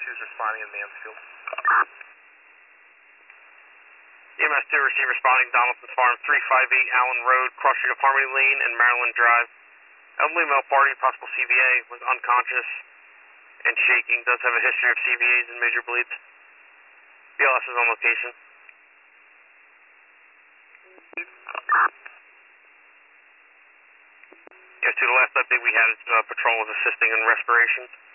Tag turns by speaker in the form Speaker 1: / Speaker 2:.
Speaker 1: is responding in Mansfield.
Speaker 2: EMS 2 receive responding Donaldson's Farm, 358 Allen Road, cross street of Harmony Lane and Maryland Drive. Elderly male party, possible CVA, was unconscious and shaking, does have a history of CVAs and major bleeds. BLS is on location. Yeah, to the last update we had, patrol was assisting in respiration.